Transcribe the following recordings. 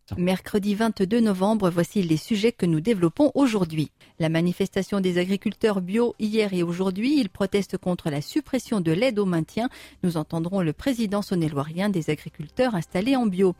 Mercredi 22 novembre, voici les sujets que nous développons aujourd'hui. La manifestation des agriculteurs bio hier et aujourd'hui, ils protestent contre la suppression de l'aide au maintien. Nous entendrons le président saône-et-loirien des agriculteurs installés en bio.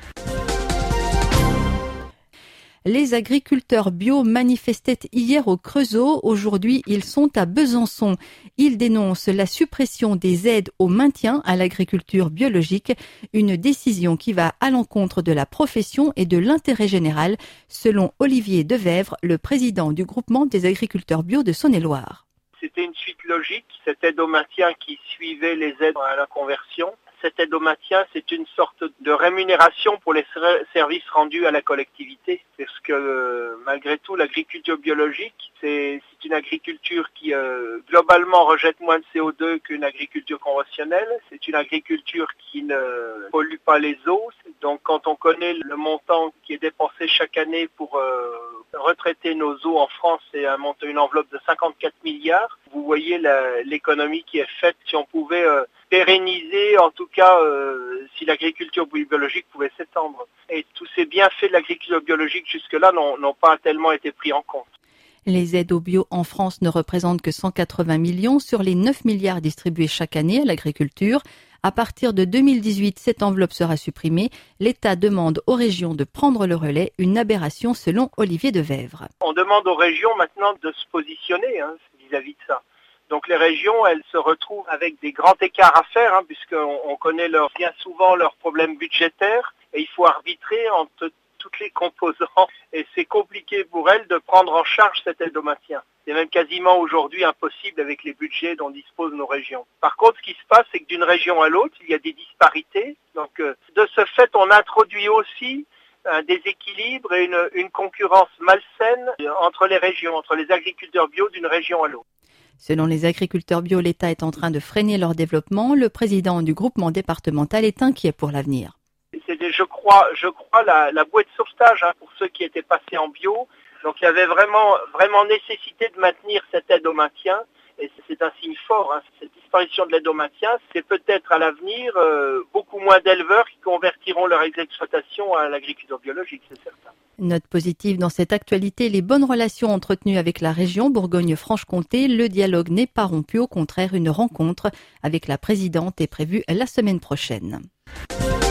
Les agriculteurs bio manifestaient hier au Creusot. Aujourd'hui, ils sont à Besançon. Ils dénoncent la suppression des aides au maintien à l'agriculture biologique, une décision qui va à l'encontre de la profession et de l'intérêt général, selon Olivier Devèvre, le président du groupement des agriculteurs bio de Saône-et-Loire. C'était une suite logique, cette aide au maintien qui suivait les aides à la conversion. Cette aide au maintien, c'est une sorte de rémunération pour les services rendus à la collectivité. Parce que malgré tout, l'agriculture biologique, c'est une agriculture qui globalement rejette moins de CO2 qu'une agriculture conventionnelle. C'est une agriculture qui ne pollue pas les eaux. Donc quand on connaît le montant qui est dépensé chaque année pour retraiter nos eaux en France, c'est une enveloppe de 54 milliards. Vous voyez l'économie qui est faite si on pouvait pérenniser, en tout cas si l'agriculture biologique pouvait s'étendre. Et tous ces bienfaits de l'agriculture biologique jusque-là n'ont pas tellement été pris en compte. Les aides au bio en France ne représentent que 180 millions sur les 9 milliards distribués chaque année à l'agriculture. À partir de 2018, cette enveloppe sera supprimée. L'État demande aux régions de prendre le relais, une aberration selon Olivier Devèvre. On demande aux régions maintenant de se positionner vis-à-vis de ça. Donc les régions, elles se retrouvent avec des grands écarts à faire, puisqu'on connaît bien souvent leurs problèmes budgétaires, et il faut arbitrer entre toutes les composants, et c'est compliqué pour elles de prendre en charge cette aide au maintien. C'est même quasiment aujourd'hui impossible avec les budgets dont disposent nos régions. Par contre, ce qui se passe, c'est que d'une région à l'autre, il y a des disparités. Donc de ce fait, on introduit aussi un déséquilibre et une concurrence malsaine entre les régions, entre les agriculteurs bio d'une région à l'autre. Selon les agriculteurs bio, l'État est en train de freiner leur développement. Le président du groupement départemental est inquiet pour l'avenir. C'était, je crois, la bouée de sauvetage pour ceux qui étaient passés en bio. Donc il y avait vraiment nécessité de maintenir cette aide au maintien. Et c'est un signe fort, cette disparition de l'aide au maintien. C'est peut-être à l'avenir beaucoup moins d'éleveurs qui convertiront leur exploitation à l'agriculture biologique, c'est certain. Note positive dans cette actualité, les bonnes relations entretenues avec la région Bourgogne-Franche-Comté. Le dialogue n'est pas rompu, au contraire, une rencontre avec la présidente est prévue la semaine prochaine.